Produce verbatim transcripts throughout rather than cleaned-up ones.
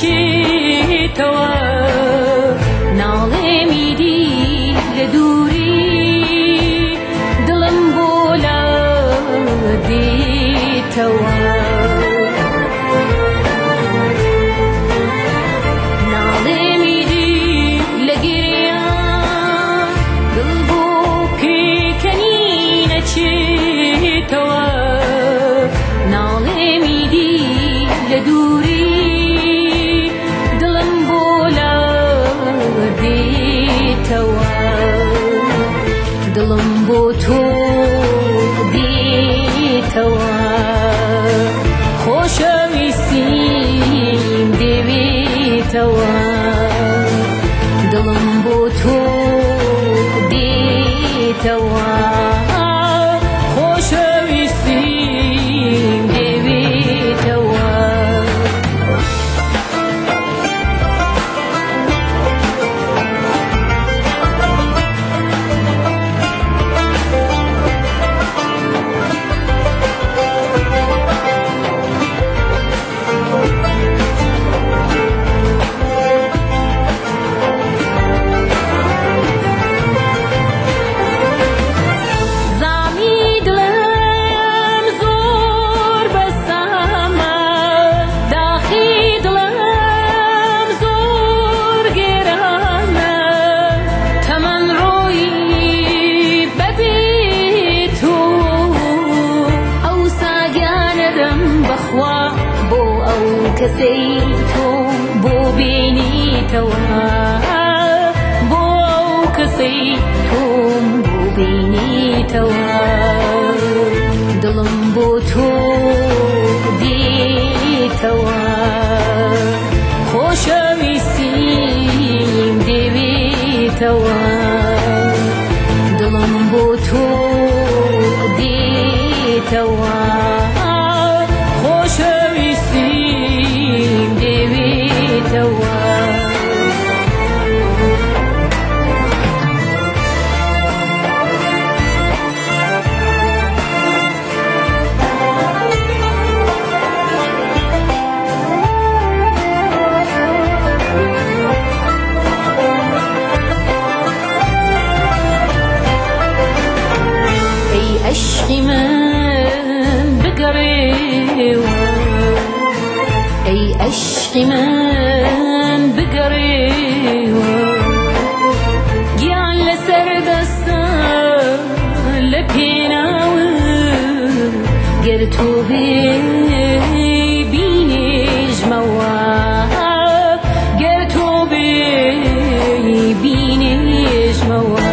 نەچێتەوە ناڵێمی دی لە دووری دڵم بۆ لە دێتەوە ناڵێمی دی لە گریان دڵ بۆ پێکەنی نەچێتەوە ناڵێمی دی لە دووری دڵم بۆ لە دێتەوە دڵم بۆ تۆ دێتەوە خۆشەویستیم دەوێتەوە دڵم بۆ تۆ دێتەوە خۆشەویستیم دەوێتەوە کەسەی تۆ بۆ بینیتەوە بۆ ئەو کەسەی تۆم بۆ بینیتەوە دڵم بۆ تۆ دێتەوە خۆشەویستیم دەوێتەوە دڵم بۆ تۆ دێتەوە عشقی من بگەڕێوە ئەی عشقی من بگەڕێوە گیان لەسەر دەستە لە پێناوە گەر تۆ ببینێژمەوە گەر تۆ ببینێژمەوە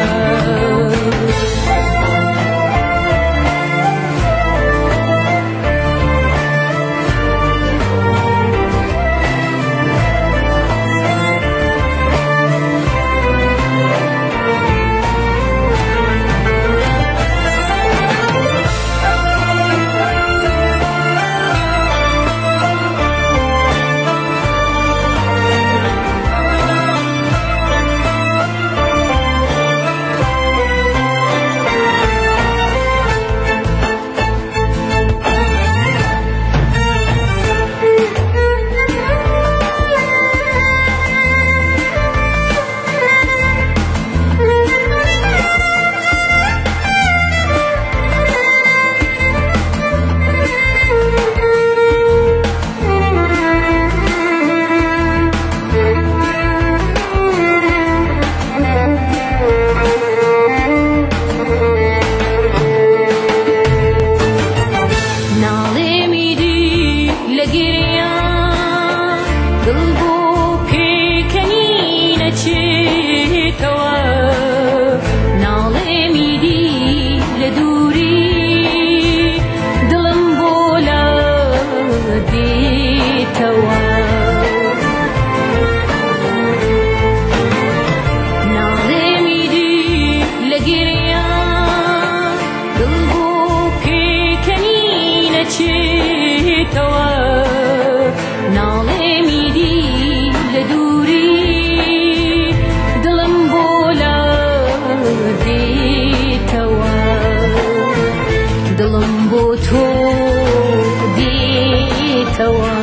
دڵم بۆ تۆ دیتەوە